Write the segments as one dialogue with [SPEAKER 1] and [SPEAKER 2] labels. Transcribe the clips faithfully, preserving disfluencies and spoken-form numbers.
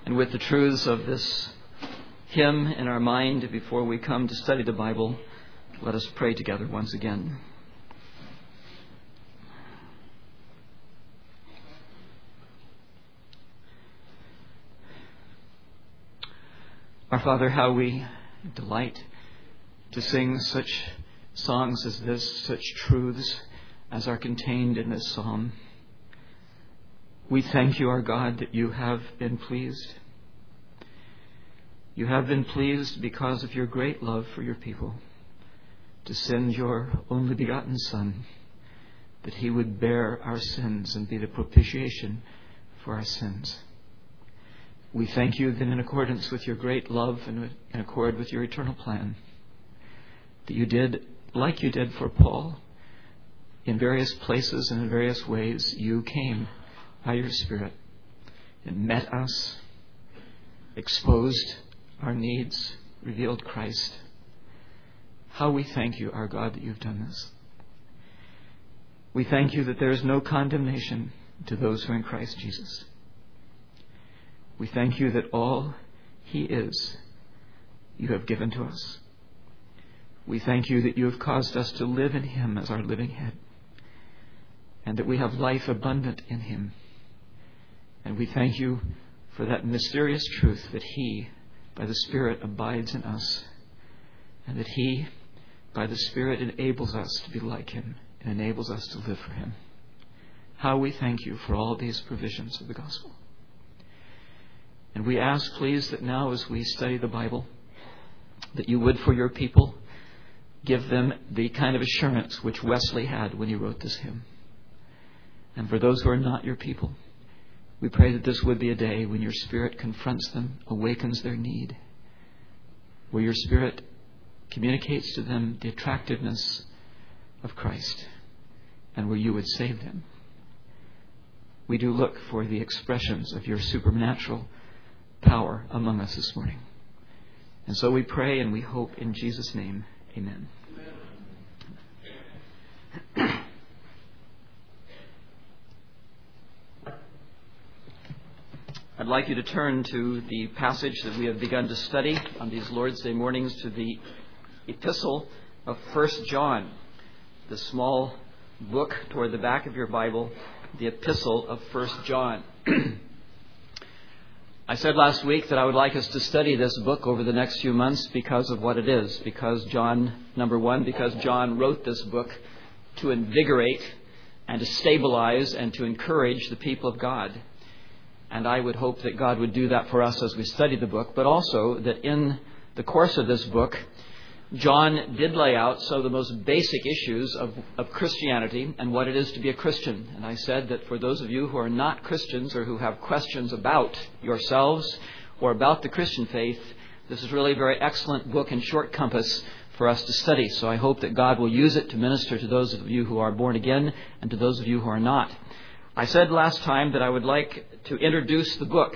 [SPEAKER 1] And with the truths of this hymn in our mind before we come to study the Bible, let us pray together once again. Our Father, how we delight to sing such songs as this, such truths as are contained in this psalm. We thank you, our God, that you have been pleased. You have been pleased because of your great love for your people to send your only begotten Son, that he would bear our sins and be the propitiation for our sins. We thank you that in accordance with your great love and in accord with your eternal plan, that you did, like you did for Paul, in various places and in various ways, you came by your Spirit and met us, exposed our needs, revealed Christ. How we thank you, our God, that you've done this. We thank you that there is no condemnation to those who are in Christ Jesus. We thank you that all he is, you have given to us. We thank you that you have caused us to live in him as our living head, and that we have life abundant in him. And we thank you for that mysterious truth that he, by the Spirit, abides in us, and that he, by the Spirit, enables us to be like him and enables us to live for him. How we thank you for all these provisions of the gospel. And we ask, please, that now as we study the Bible, that you would, for your people, give them the kind of assurance which Wesley had when he wrote this hymn. And for those who are not your people, we pray that this would be a day when your Spirit confronts them, awakens their need, where your Spirit communicates to them the attractiveness of Christ, and where you would save them. We do look for the expressions of your supernatural power among us this morning. And so we pray and we hope in Jesus' name. Amen. Amen. I'd like you to turn to the passage that we have begun to study on these Lord's Day mornings, to the epistle of First John, the small book toward the back of your Bible, the epistle of First John. I said last week that I would like us to study this book over the next few months because of what it is. Because John, number one, because John wrote this book to invigorate and to stabilize and to encourage the people of God. And I would hope that God would do that for us as we study the book, but also that in the course of this book, John did lay out some of the most basic issues of, of Christianity and what it is to be a Christian. And I said that for those of you who are not Christians or who have questions about yourselves or about the Christian faith, this is really a very excellent book and short compass for us to study. So I hope that God will use it to minister to those of you who are born again and to those of you who are not. I said last time that I would like to introduce the book.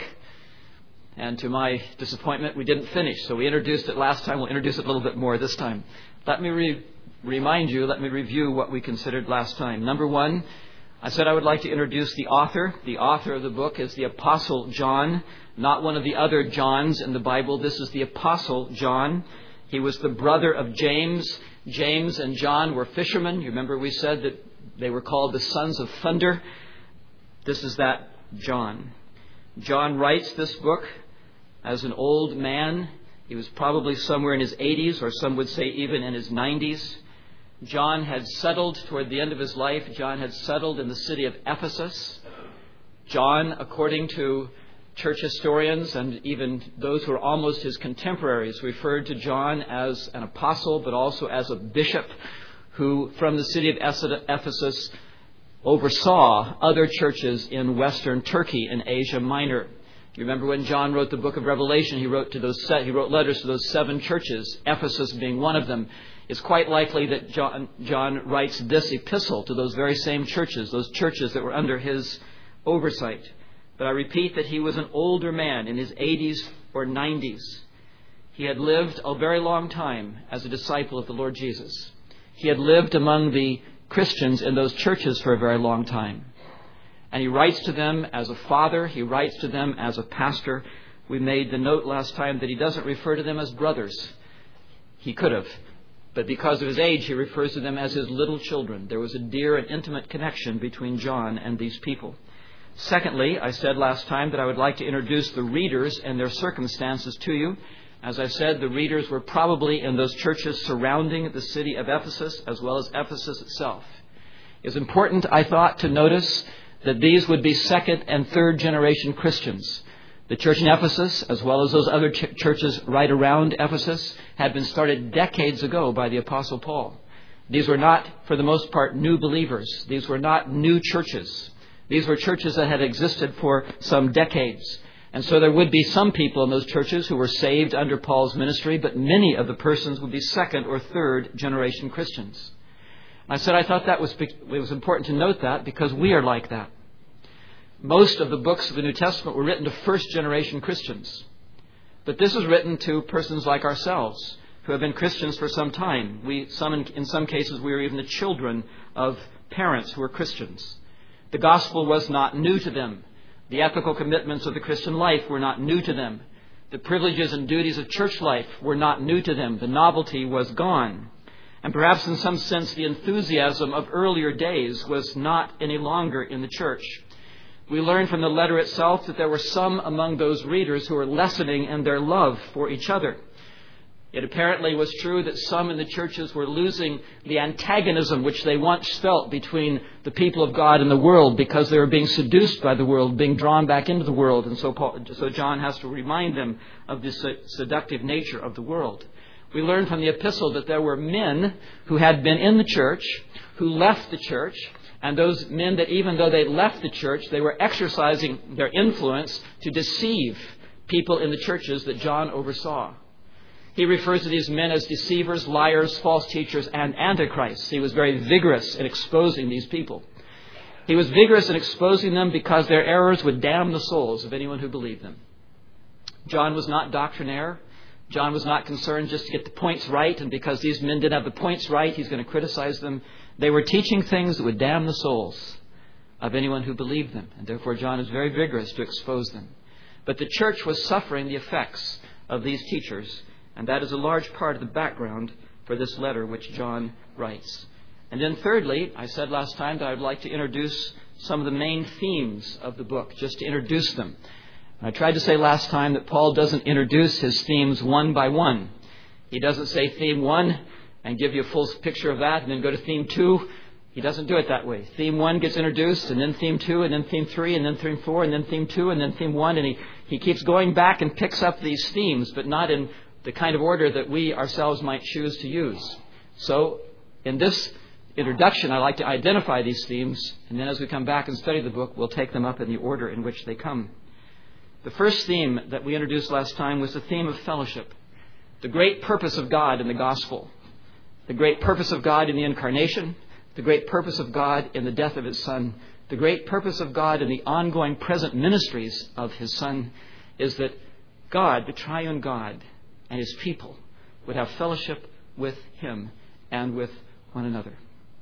[SPEAKER 1] And to my disappointment, we didn't finish. So we introduced it last time. We'll introduce it a little bit more this time. Let me re- remind you, let me review what we considered last time. Number one, I said I would like to introduce the author. The author of the book is the Apostle John, not one of the other Johns in the Bible. This is the Apostle John. He was the brother of James. James and John were fishermen. You remember we said that they were called the sons of thunder. This is that John. John writes this book as an old man. He was probably somewhere in his eighties, or some would say even in his nineties. John had settled toward the end of his life. John had settled in the city of Ephesus. John, according to church historians and even those who are almost his contemporaries, referred to John as an apostle, but also as a bishop who, from the city of Ephesus, oversaw other churches in Western Turkey and Asia Minor. You remember when John wrote the book of Revelation, he wrote to those he wrote letters to those seven churches, Ephesus being one of them. It's quite likely that John, John writes this epistle to those very same churches, those churches that were under his oversight. But I repeat that he was an older man in his eighties or nineties. He had lived a very long time as a disciple of the Lord Jesus. He had lived among the Christians in those churches for a very long time. And he writes to them as a father. He writes to them as a pastor. We made the note last time that he doesn't refer to them as brothers. He could have. But because of his age, he refers to them as his little children. There was a dear and intimate connection between John and these people. Secondly, I said last time that I would like to introduce the readers and their circumstances to you. As I said, the readers were probably in those churches surrounding the city of Ephesus, as well as Ephesus itself. It's important, I thought, to notice that these would be second and third generation Christians. The church in Ephesus, as well as those other ch- churches right around Ephesus, had been started decades ago by the Apostle Paul. These were not, for the most part, new believers. These were not new churches. These were churches that had existed for some decades. And so there would be some people in those churches who were saved under Paul's ministry, but many of the persons would be second or third generation Christians. I said I thought that was it was important to note that because we are like that. Most of the books of the New Testament were written to first-generation Christians. But this is written to persons like ourselves who have been Christians for some time. We, some in, in some cases, we are even the children of parents who are Christians. The gospel was not new to them. The ethical commitments of the Christian life were not new to them. The privileges and duties of church life were not new to them. The novelty was gone. And perhaps in some sense the enthusiasm of earlier days was not any longer in the church. We learn from the letter itself that there were some among those readers who were lessening in their love for each other. It apparently was true that some in the churches were losing the antagonism which they once felt between the people of God and the world because they were being seduced by the world, being drawn back into the world. And so, Paul, so John has to remind them of the seductive nature of the world. We learn from the epistle that there were men who had been in the church, who left the church, and those men that even though they left the church, they were exercising their influence to deceive people in the churches that John oversaw. He refers to these men as deceivers, liars, false teachers, and antichrists. He was very vigorous in exposing these people. He was vigorous in exposing them because their errors would damn the souls of anyone who believed them. John was not doctrinaire. John was not concerned just to get the points right, and because these men didn't have the points right, he's going to criticize them. They were teaching things that would damn the souls of anyone who believed them, and therefore John is very vigorous to expose them. But the church was suffering the effects of these teachers, and that is a large part of the background for this letter which John writes. And then thirdly, I said last time that I would like to introduce some of the main themes of the book, just to introduce them. I tried to say last time that Paul doesn't introduce his themes one by one. He doesn't say theme one and give you a full picture of that and then go to theme two. He doesn't do it that way. Theme one gets introduced, and then theme two, and then theme three, and then theme four, and then theme two, and then theme one. And he, he keeps going back and picks up these themes, but not in the kind of order that we ourselves might choose to use. So in this introduction, I like to identify these themes, and then as we come back and study the book, we'll take them up in the order in which they come. The first theme that we introduced last time was the theme of fellowship. The great purpose of God in the gospel. The great purpose of God in the incarnation. The great purpose of God in the death of His Son. The great purpose of God in the ongoing present ministries of His Son is that God, the triune God, and His people would have fellowship with Him and with one another.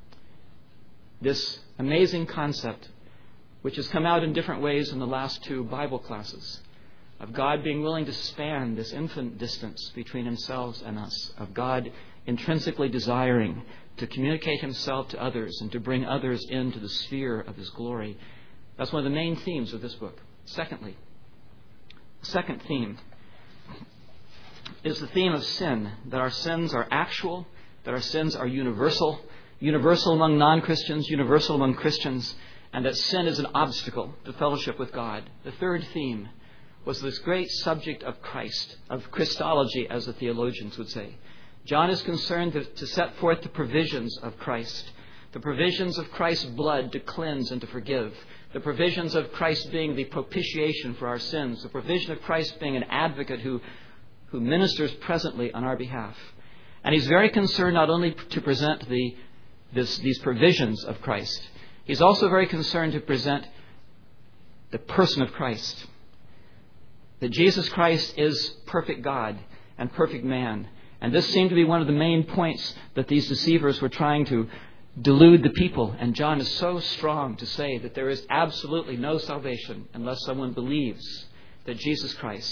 [SPEAKER 1] This amazing concept, which has come out in different ways in the last two Bible classes, of God being willing to span this infinite distance between Himself and us, of God intrinsically desiring to communicate Himself to others and to bring others into the sphere of His glory. That's one of the main themes of this book. Secondly, the second theme is the theme of sin, that our sins are actual, that our sins are universal, universal among non-Christians, universal among Christians, and that sin is an obstacle to fellowship with God. The third theme was this great subject of Christ, of Christology, as the theologians would say. John is concerned to, to set forth the provisions of Christ, the provisions of Christ's blood to cleanse and to forgive, the provisions of Christ being the propitiation for our sins, the provision of Christ being an advocate who, who ministers presently on our behalf. And he's very concerned not only to present the, this, these provisions of Christ, he's also very concerned to present the person of Christ. That Jesus Christ is perfect God and perfect man. And this seemed to be one of the main points that these deceivers were trying to delude the people. And John is so strong to say that there is absolutely no salvation unless someone believes that Jesus Christ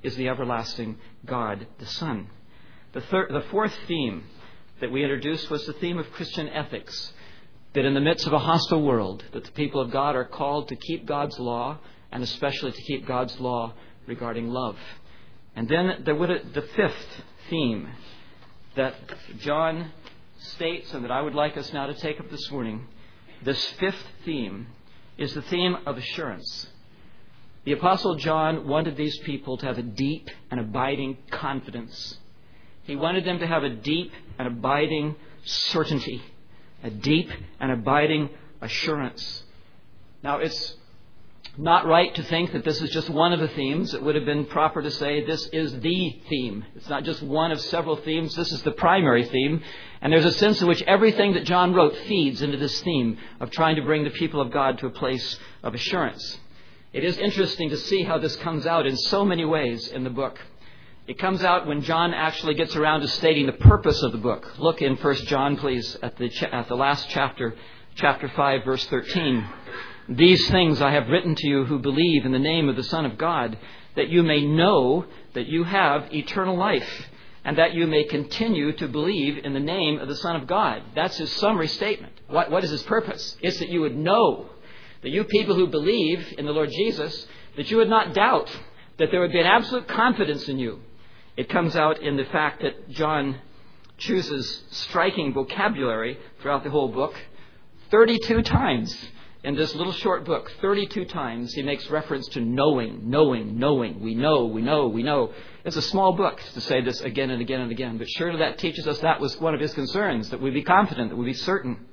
[SPEAKER 1] is the everlasting God, the Son. The, third, the fourth theme that we introduced was the theme of Christian ethics, that in the midst of a hostile world, that the people of God are called to keep God's law, and especially to keep God's law regarding love. And then there would the fifth theme that John states, and that I would like us now to take up this morning. This fifth theme is the theme of assurance. The Apostle John wanted these people to have a deep and abiding confidence. He wanted them to have a deep and abiding certainty, a deep and abiding assurance. Now, it's not right to think that this is just one of the themes. It would have been proper to say this is the theme. It's not just one of several themes. This is the primary theme. And there's a sense in which everything that John wrote feeds into this theme of trying to bring the people of God to a place of assurance. It is interesting to see how this comes out in so many ways in the book. It comes out when John actually gets around to stating the purpose of the book. Look in First John, please, at the, cha- at the last chapter, chapter five, verse thirteen. These things I have written to you who believe in the name of the Son of God, that you may know that you have eternal life, and that you may continue to believe in the name of the Son of God. That's his summary statement. What, what is his purpose? It's that you would know, that you people who believe in the Lord Jesus, that you would not doubt, that there would be an absolute confidence in you. It comes out in the fact that John chooses striking vocabulary throughout the whole book. thirty-two times in this little short book, thirty-two times he makes reference to knowing, knowing, knowing. We know, we know, we know. It's a small book to say this again and again and again. But surely that teaches us that was one of his concerns, that we be confident, that we be certain.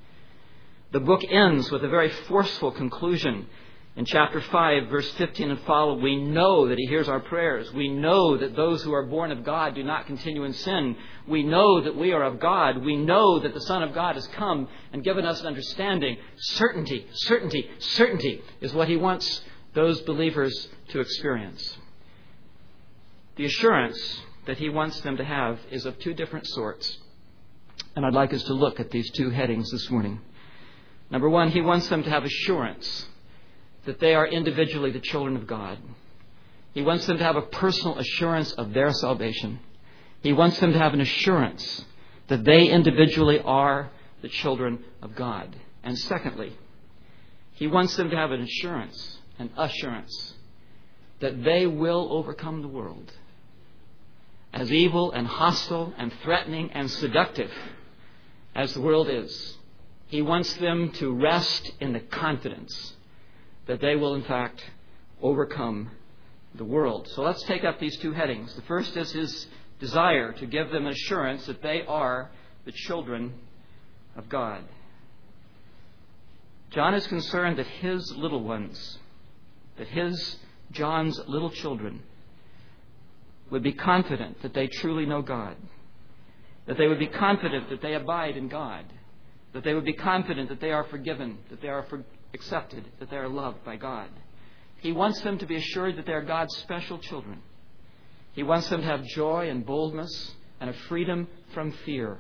[SPEAKER 1] The book ends with a very forceful conclusion. In chapter five, verse fifteen and follow, we know that he hears our prayers. We know that those who are born of God do not continue in sin. We know that we are of God. We know that the Son of God has come and given us an understanding. Certainty, certainty, certainty is what he wants those believers to experience. The assurance that he wants them to have is of two different sorts. And I'd like us to look at these two headings this morning. Number one, he wants them to have assurance that they are individually the children of God. He wants them to have a personal assurance of their salvation. He wants them to have an assurance that they individually are the children of God. And secondly, he wants them to have an assurance, an assurance, that they will overcome the world. As evil and hostile and threatening and seductive as the world is, he wants them to rest in the confidence that they will, in fact, overcome the world. So let's take up these two headings. The first is his desire to give them assurance that they are the children of God. John is concerned that his little ones, that his, John's little children, would be confident that they truly know God, that they would be confident that they abide in God, that they would be confident that they are forgiven, that they are for, accepted, that they are loved by God. He wants them to be assured that they are God's special children. He wants them to have joy and boldness and a freedom from fear.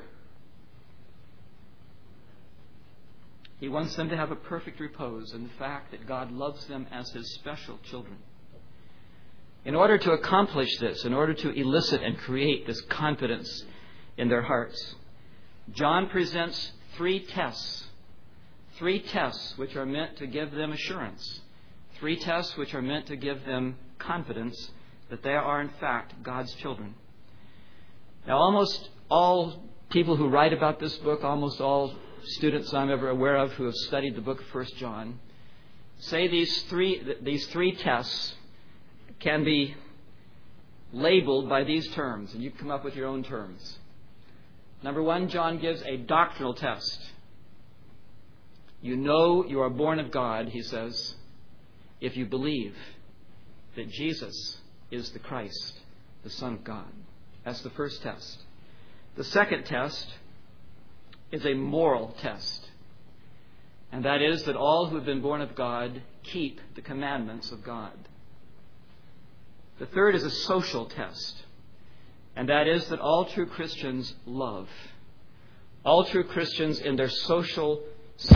[SPEAKER 1] He wants them to have a perfect repose in the fact that God loves them as his special children. In order to accomplish this, in order to elicit and create this confidence in their hearts, John presents three tests. Three tests which are meant to give them assurance. Three tests which are meant to give them confidence that they are in fact God's children. Now, almost all people who write about this book, almost all students I'm ever aware of who have studied the book of First John, say these three, these three tests can be labeled by these terms, and you can come up with your own terms. Number one, John gives a doctrinal test. You know you are born of God, he says, if you believe that Jesus is the Christ, the Son of God. That's the first test. The second test is a moral test. And that is that all who have been born of God keep the commandments of God. The third is a social test. And that is that all true Christians love. All true Christians in their social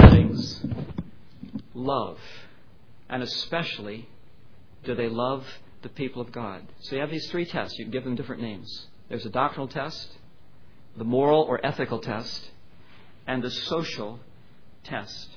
[SPEAKER 1] settings love. And especially do they love the people of God. So you have these three tests. You can give them different names. There's a doctrinal test, the moral or ethical test, and the social test.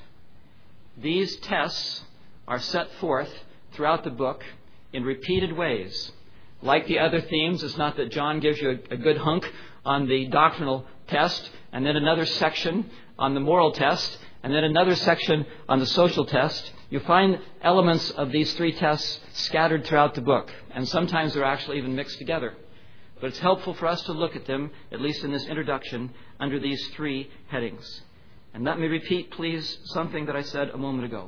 [SPEAKER 1] These tests are set forth throughout the book in repeated ways. Like the other themes, it's not that John gives you a, a good hunk on the doctrinal test, and then another section on the moral test, and then another section on the social test. You find elements of these three tests scattered throughout the book, and sometimes they're actually even mixed together. But it's helpful for us to look at them, at least in this introduction, under these three headings. And let me repeat, please, something that I said a moment ago.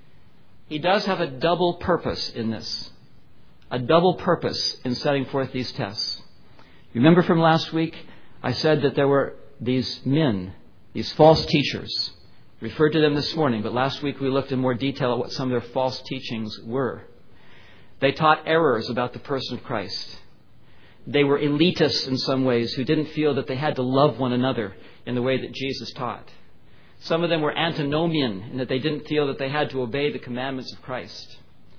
[SPEAKER 1] He does have a double purpose in this. A double purpose in setting forth these tests. You remember from last week, I said that there were these men, these false teachers. Referred to them this morning, but last week we looked in more detail at what some of their false teachings were. They taught errors about the person of Christ. They were elitists in some ways who didn't feel that they had to love one another in the way that Jesus taught. Some of them were antinomian in that they didn't feel that they had to obey the commandments of Christ.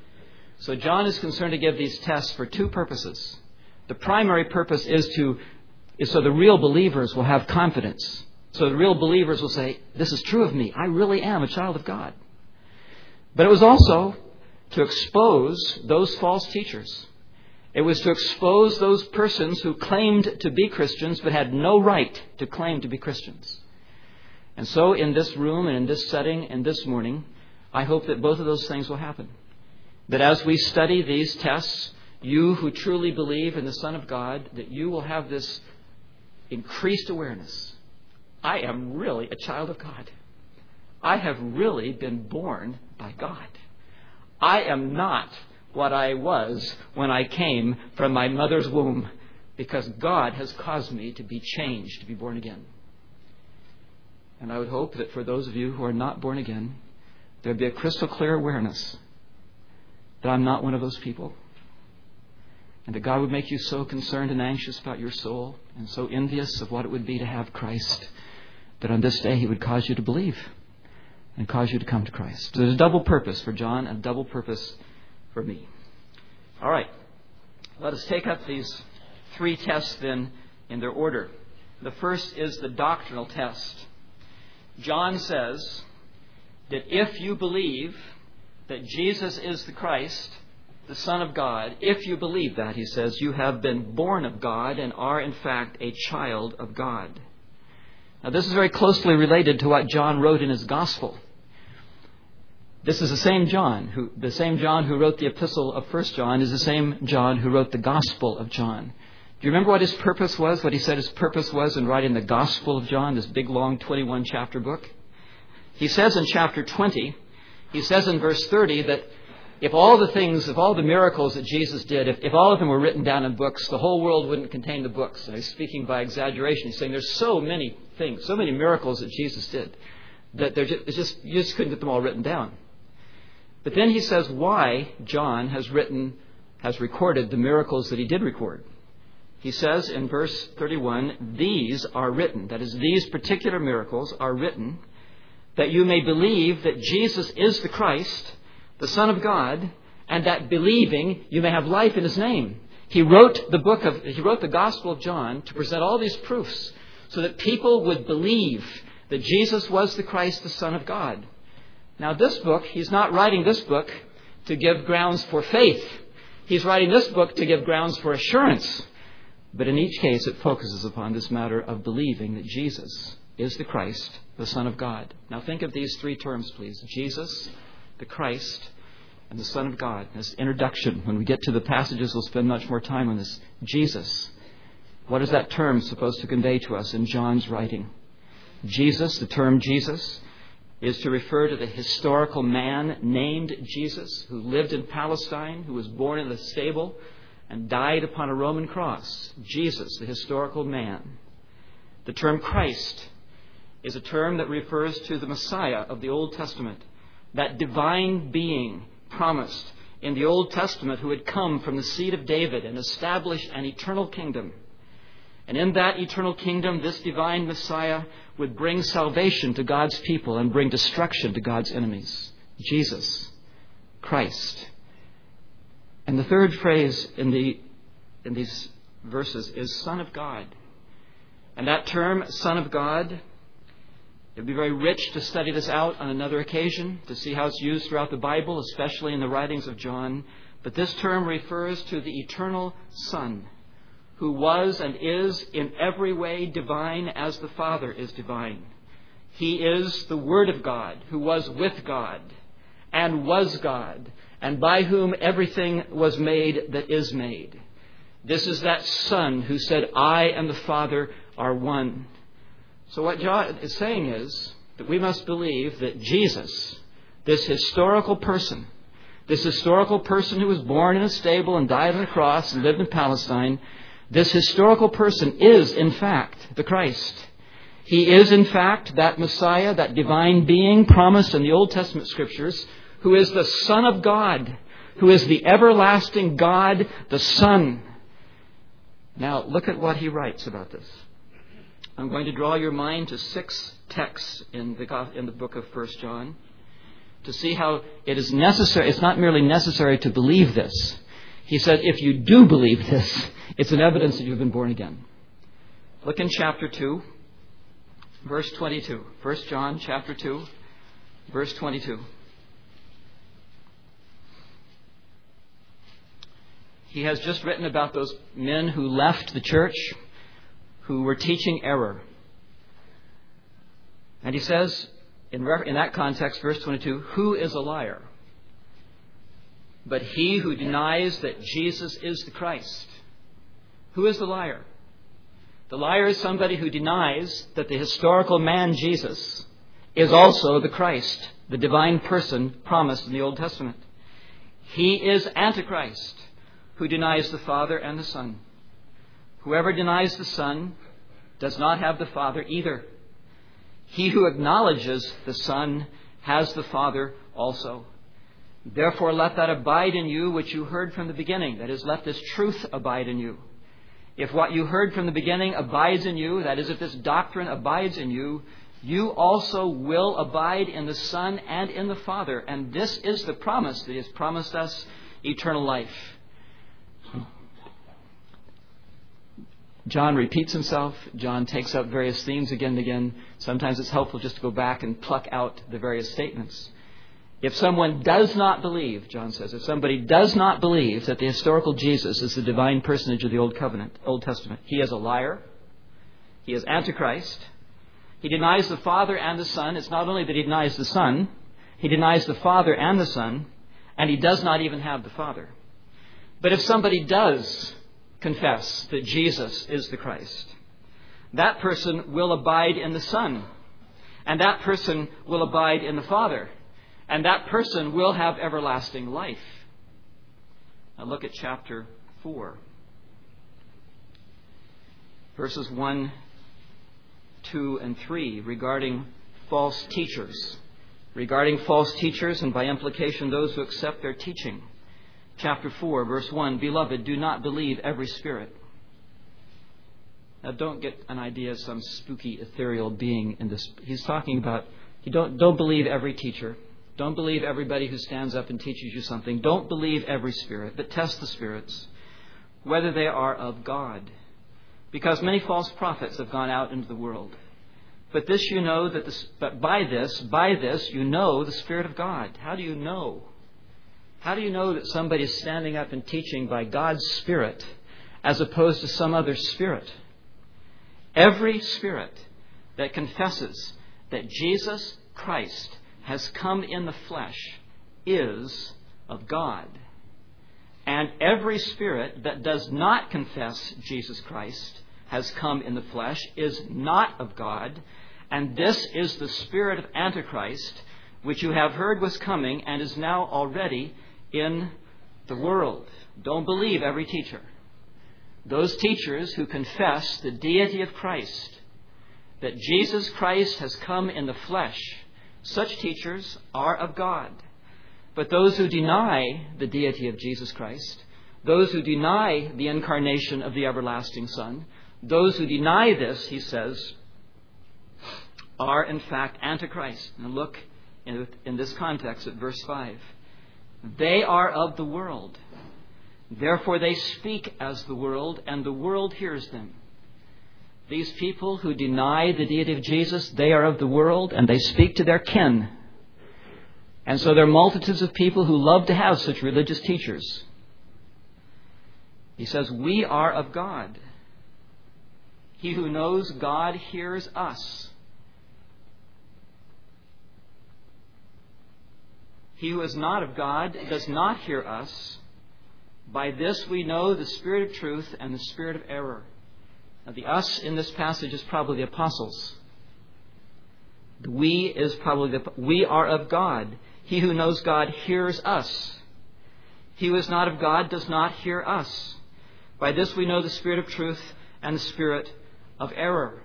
[SPEAKER 1] So John is concerned to give these tests for two purposes. The primary purpose is to is so the real believers will have confidence. So the real believers will say, this is true of me. I really am a child of God. But it was also to expose those false teachers. It was to expose those persons who claimed to be Christians but had no right to claim to be Christians. And so in this room and in this setting and this morning, I hope that both of those things will happen. That as we study these tests, you who truly believe in the Son of God, that you will have this increased awareness. I am really a child of God. I have really been born by God. I am not what I was when I came from my mother's womb, because God has caused me to be changed, to be born again. And I would hope that for those of you who are not born again, there would be a crystal clear awareness that I'm not one of those people. And that God would make you so concerned and anxious about your soul and so envious of what it would be to have Christ, that on this day He would cause you to believe and cause you to come to Christ. So there's a double purpose for John and a double purpose for me. All right. Let us take up these three tests then in their order. The first is the doctrinal test. John says that if you believe that Jesus is the Christ, the Son of God, if you believe that, he says, you have been born of God and are in fact a child of God. Now this is very closely related to what John wrote in his gospel. This is the same John, who the same John who wrote the epistle of First John is the same John who wrote the Gospel of John. Do you remember what his purpose was, what he said his purpose was in writing the Gospel of John, this big, long, twenty-one chapter book? He says in chapter twenty, he says in verse thirty that if all the things, if all the miracles that Jesus did, if, if all of them were written down in books, the whole world wouldn't contain the books. And he's speaking by exaggeration. He's saying there's so many things, so many miracles that Jesus did, that they're just, it's just you just couldn't get them all written down. But then he says why John has written, has recorded the miracles that he did record. He says in verse thirty-one, these are written, that is, these particular miracles are written, that you may believe that Jesus is the Christ, the Son of God, and that believing you may have life in His name. He wrote the book of, he wrote the Gospel of John to present all these proofs so that people would believe that Jesus was the Christ, the Son of God. Now this book, he's not writing this book to give grounds for faith. He's writing this book to give grounds for assurance. But in each case, it focuses upon this matter of believing that Jesus is the Christ, the Son of God. Now think of these three terms, please. Jesus, the Christ, and the Son of God. This introduction. When we get to the passages, we'll spend much more time on this. Jesus. What is that term supposed to convey to us in John's writing? Jesus, the term Jesus, is to refer to the historical man named Jesus, who lived in Palestine, who was born in a stable and died upon a Roman cross. Jesus, the historical man. The term Christ is a term that refers to the Messiah of the Old Testament, that divine being promised in the Old Testament who had come from the seed of David and established an eternal kingdom. And in that eternal kingdom, this divine Messiah would bring salvation to God's people and bring destruction to God's enemies. Jesus, Christ. And the third phrase in the in these verses is Son of God. And that term, Son of God, it would be very rich to study this out on another occasion, to see how it's used throughout the Bible, especially in the writings of John. But this term refers to the eternal Son, who was and is in every way divine as the Father is divine. He is the Word of God, who was with God and was God, and by whom everything was made that is made. This is that Son who said, I and the Father are one. So what John is saying is that we must believe that Jesus, this historical person, this historical person who was born in a stable and died on a cross and lived in Palestine, this historical person is, in fact, the Christ. He is, in fact, that Messiah, that divine being promised in the Old Testament Scriptures, who is the Son of God, who is the everlasting God, the Son. Now, look at what he writes about this. I'm going to draw your mind to six texts in the, in the book of First John to see how it is necessary. It's not merely necessary to believe this. He said, if you do believe this, it's an evidence that you've been born again. Look in chapter two, verse twenty-two. First John chapter two, verse twenty-two. He has just written about those men who left the church, who were teaching error. And he says, in, in that context, verse twenty-two, who is a liar? But he who denies that Jesus is the Christ. Who is the liar? The liar is somebody who denies that the historical man Jesus is also the Christ, the divine person promised in the Old Testament. He is Antichrist, who denies the Father and the Son. Whoever denies the Son does not have the Father either. He who acknowledges the Son has the Father also. Therefore, let that abide in you which you heard from the beginning. That is, let this truth abide in you. If what you heard from the beginning abides in you, that is, if this doctrine abides in you, you also will abide in the Son and in the Father. And this is the promise that He has promised us, eternal life. John repeats himself. John takes up various themes again and again. Sometimes it's helpful just to go back and pluck out the various statements. If someone does not believe, John says, if somebody does not believe that the historical Jesus is the divine personage of the Old Covenant, Old Testament, he is a liar. He is Antichrist. He denies the Father and the Son. It's not only that he denies the Son, he denies the Father and the Son, and he does not even have the Father. But if somebody does confess that Jesus is the Christ, that person will abide in the Son, and that person will abide in the Father, and that person will have everlasting life. Now look at chapter four, verses one, two, and three regarding false teachers. Regarding false teachers, and by implication those who accept their teaching. Chapter four, verse one, Beloved, do not believe every spirit. Now don't get an idea of some spooky ethereal being in this. He's talking about, you don't, don't believe every teacher. Don't believe everybody who stands up and teaches you something. Don't believe every spirit, but test the spirits, whether they are of God. Because many false prophets have gone out into the world. But this you know, that this, but by this, by this, you know the Spirit of God. How do you know? How do you know that somebody is standing up and teaching by God's Spirit as opposed to some other spirit? Every spirit that confesses that Jesus Christ has come in the flesh is of God. And every spirit that does not confess Jesus Christ has come in the flesh is not of God. And this is the spirit of Antichrist, which you have heard was coming and is now already in the world. Don't believe every teacher. Those teachers who confess the deity of Christ, that Jesus Christ has come in the flesh, such teachers are of God. But those who deny the deity of Jesus Christ, those who deny the incarnation of the everlasting Son, those who deny this, he says, are in fact Antichrist. And look in, in this context at verse five. They are of the world, Therefore they speak as the world, and the world hears them. These people who deny the deity of Jesus, they are of the world, and they speak to their kin. And so there are multitudes of people who love to have such religious teachers. He says, we are of God. He who knows God hears us. He who is not of God does not hear us. By this we know the spirit of truth and the spirit of error. Now the us in this passage is probably the apostles. The we is probably the, we are of God. He who knows God hears us. He who is not of God does not hear us. By this we know the spirit of truth and the spirit of error.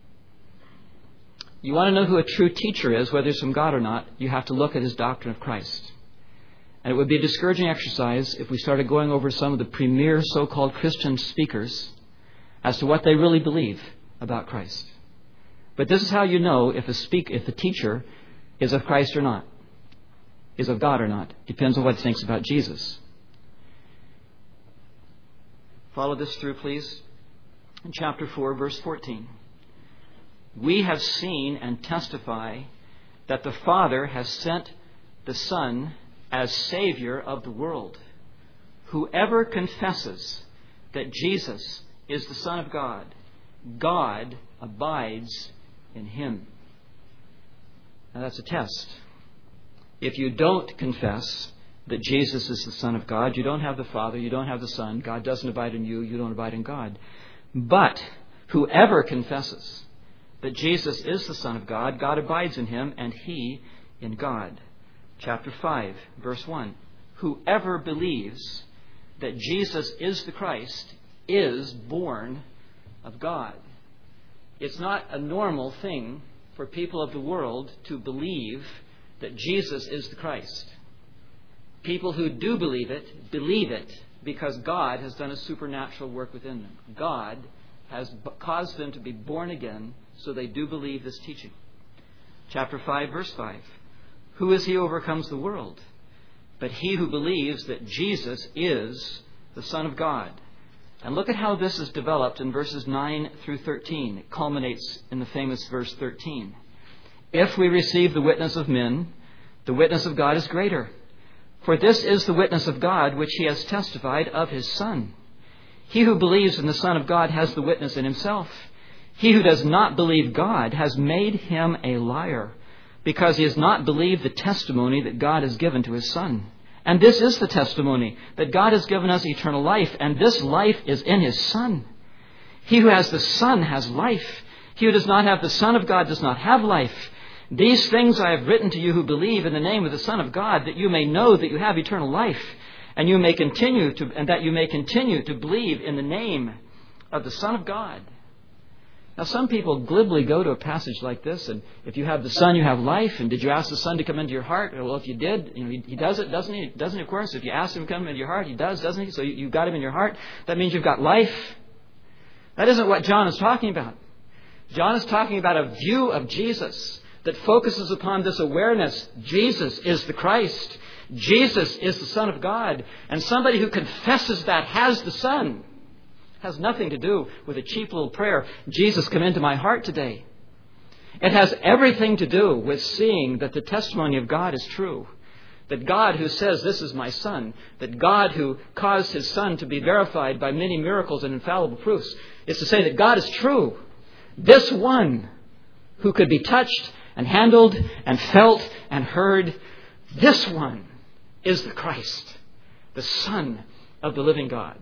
[SPEAKER 1] You want to know who a true teacher is, whether he's from God or not, you have to look at his doctrine of Christ. And it would be a discouraging exercise if we started going over some of the premier so-called Christian speakers as to what they really believe about Christ. But this is how you know if a speak, if the teacher is of Christ or not, is of God or not. Depends on what he thinks about Jesus. Follow this through, please. In chapter four, verse fourteen. We have seen and testify that the Father has sent the Son as Savior of the world. Whoever confesses that Jesus is the Son of God, God abides in him. Now that's a test. If you don't confess that Jesus is the Son of God, you don't have the Father, you don't have the Son, God doesn't abide in you, you don't abide in God. But whoever confesses that Jesus is the Son of God, God abides in him, and he in God. Chapter five, verse one. Whoever believes that Jesus is the Christ is born of God. It's not a normal thing for people of the world to believe that Jesus is the Christ. People who do believe it, believe it because God has done a supernatural work within them. God has caused them to be born again, so they do believe this teaching. Chapter five, verse five. Who is he who overcomes the world? But he who believes that Jesus is the Son of God. And look at how this is developed in verses nine through thirteen. It culminates in the famous verse thirteen. If we receive the witness of men, the witness of God is greater. For this is the witness of God which he has testified of his Son. He who believes in the Son of God has the witness in himself. He who does not believe God has made him a liar, because he has not believed the testimony that God has given to his Son. And this is the testimony, that God has given us eternal life, and this life is in his Son. He who has the Son has life. He who does not have the Son of God does not have life. These things I have written to you who believe in the name of the Son of God, that you may know that you have eternal life, and you may continue to, and that you may continue to believe in the name of the Son of God. Now, some people glibly go to a passage like this, and if you have the Son, you have life. And did you ask the Son to come into your heart? Well, if you did, you know, he, he does it, doesn't he? Doesn't he, of course? If you ask him to come into your heart, he does, doesn't he? So you, you've got him in your heart. That means you've got life. That isn't what John is talking about. John is talking about a view of Jesus that focuses upon this awareness. Jesus is the Christ. Jesus is the Son of God. And somebody who confesses that has the Son. Has nothing to do with a cheap little prayer, Jesus, come into my heart today. It has everything to do with seeing that the testimony of God is true. That God who says, this is my Son, that God who caused his Son to be verified by many miracles and infallible proofs, is to say that God is true. This one who could be touched and handled and felt and heard, this one is the Christ, the Son of the living God.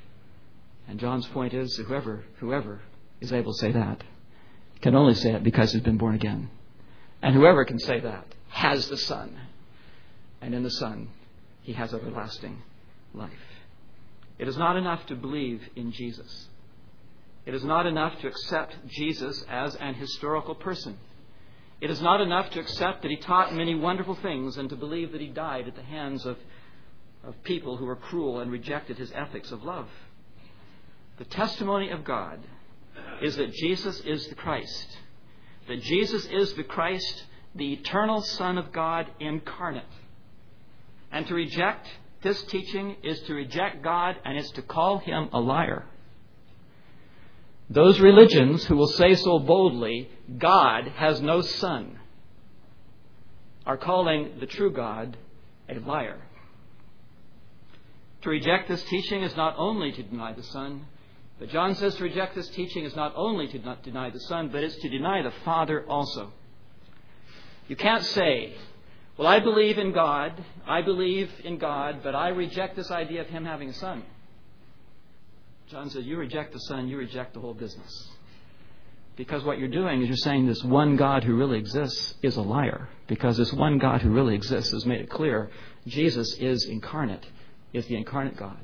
[SPEAKER 1] And John's point is, whoever, whoever is able to say that can only say it because he's been born again. And whoever can say that has the Son. And in the Son, he has everlasting life. It is not enough to believe in Jesus. It is not enough to accept Jesus as an historical person. It is not enough to accept that he taught many wonderful things and to believe that he died at the hands of, of people who were cruel and rejected his ethics of love. The testimony of God is that Jesus is the Christ. That Jesus is the Christ, the eternal Son of God incarnate. And to reject this teaching is to reject God, and it's to call him a liar. Those religions who will say so boldly, God has no son, are calling the true God a liar. To reject this teaching is not only to deny the Son, but John says to reject this teaching is not only to not deny the Son, but it's to deny the Father also. You can't say, well, I believe in God, I believe in God, but I reject this idea of him having a son. John says, you reject the Son, you reject the whole business. Because what you're doing is you're saying this one God who really exists is a liar. Because this one God who really exists has made it clear Jesus is incarnate, is the incarnate God.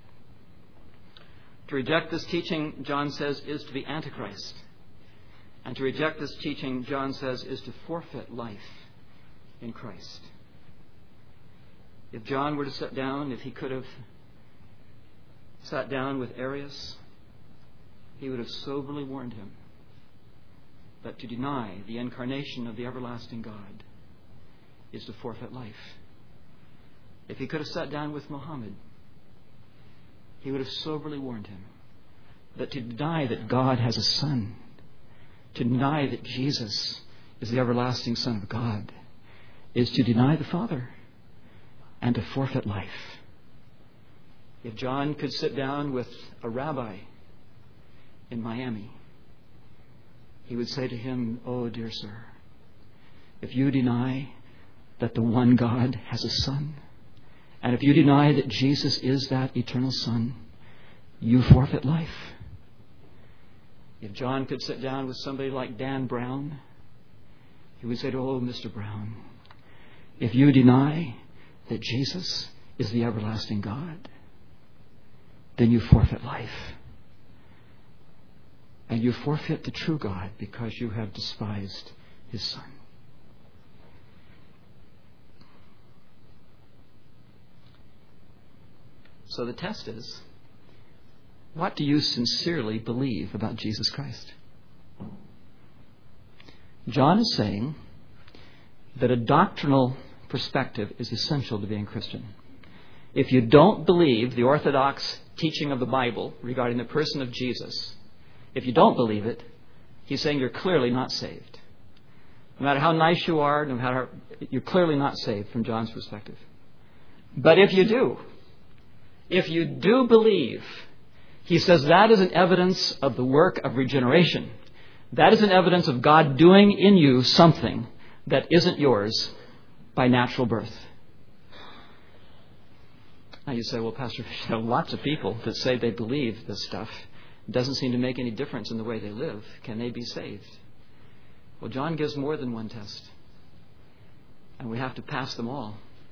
[SPEAKER 1] To reject this teaching, John says, is to be Antichrist. And to reject this teaching, John says, is to forfeit life in Christ. If John were to sit down, if he could have sat down with Arius, he would have soberly warned him that to deny the incarnation of the everlasting God is to forfeit life. If he could have sat down with Muhammad, he would have soberly warned him that to deny that God has a son, to deny that Jesus is the everlasting Son of God, is to deny the Father and to forfeit life. If John could sit down with a rabbi in Miami, he would say to him, oh, dear sir, if you deny that the one God has a son, and if you deny that Jesus is that eternal Son, you forfeit life. If John could sit down with somebody like Dan Brown, he would say to, oh, Mister Brown, if you deny that Jesus is the everlasting God, then you forfeit life. And you forfeit the true God because you have despised his Son. So the test is, what do you sincerely believe about Jesus Christ? John is saying that a doctrinal perspective is essential to being Christian. If you don't believe the orthodox teaching of the Bible regarding the person of Jesus, if you don't believe it, he's saying you're clearly not saved. No matter how nice you are, no matter how, you're clearly not saved from John's perspective. But if you do, if you do believe, he says that is an evidence of the work of regeneration. That is an evidence of God doing in you something that isn't yours by natural birth. Now you say, well, Pastor, there are lots of people that say they believe this stuff. It doesn't seem to make any difference in the way they live. Can they be saved? Well, John gives more than one test. And we have to pass them all.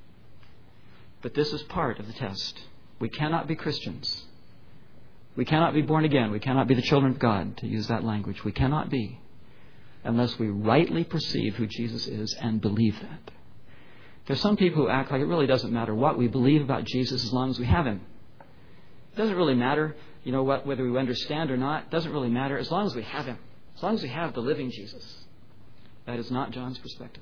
[SPEAKER 1] But this is part of the test. We cannot be Christians. We cannot be born again. We cannot be the children of God, to use that language. We cannot be unless we rightly perceive who Jesus is and believe that. There's some people who act like it really doesn't matter what we believe about Jesus as long as we have him. It doesn't really matter, you know, what, whether we understand or not. It doesn't really matter as long as we have him. As long as we have the living Jesus. That is not John's perspective.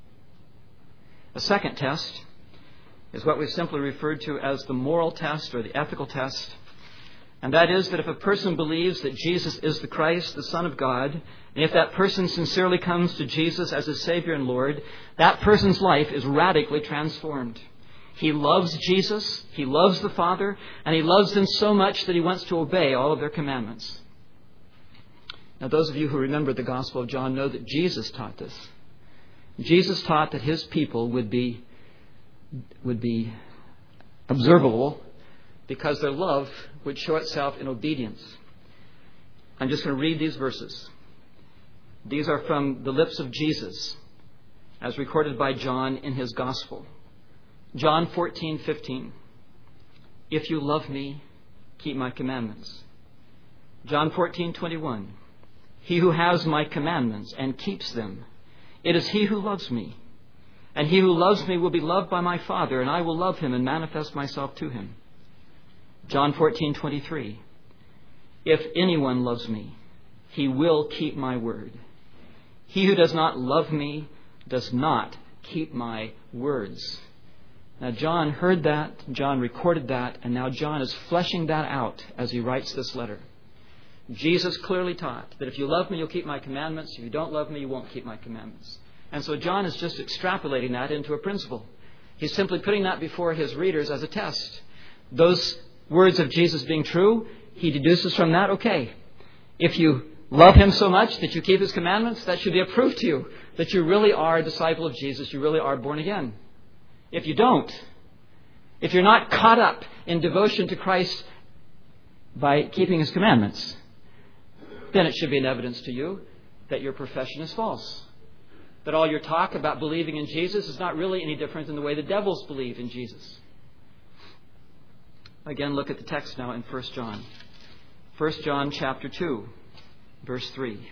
[SPEAKER 1] A second test is what we've simply referred to as the moral test or the ethical test. And that is that if a person believes that Jesus is the Christ, the Son of God, and if that person sincerely comes to Jesus as his Savior and Lord, that person's life is radically transformed. He loves Jesus, he loves the Father, and he loves them so much that he wants to obey all of their commandments. Now, those of you who remember the Gospel of John know that Jesus taught this. Jesus taught that his people would be, would be observable because their love would show itself in obedience. I'm just going to read these verses. These are from the lips of Jesus, as recorded by John in his Gospel. John fourteen fifteen. If you love me, keep my commandments. John fourteen twenty-one. He who has my commandments and keeps them, it is he who loves me. And he who loves me will be loved by my Father, and I will love him and manifest myself to him. John fourteen twenty-three. If anyone loves me, he will keep my word. He who does not love me does not keep my words. Now, John heard that, John recorded that, and now John is fleshing that out as he writes this letter. Jesus clearly taught that if you love me, you'll keep my commandments. If you don't love me, you won't keep my commandments. And so John is just extrapolating that into a principle. He's simply putting that before his readers as a test. Those words of Jesus being true, he deduces from that, okay, if you love him so much that you keep his commandments, that should be a proof to you that you really are a disciple of Jesus, you really are born again. If you don't, if you're not caught up in devotion to Christ by keeping his commandments, then it should be an evidence to you that your profession is false. That all your talk about believing in Jesus is not really any different than the way the devils believe in Jesus. Again, look at the text now in First John. First John chapter two, verse three.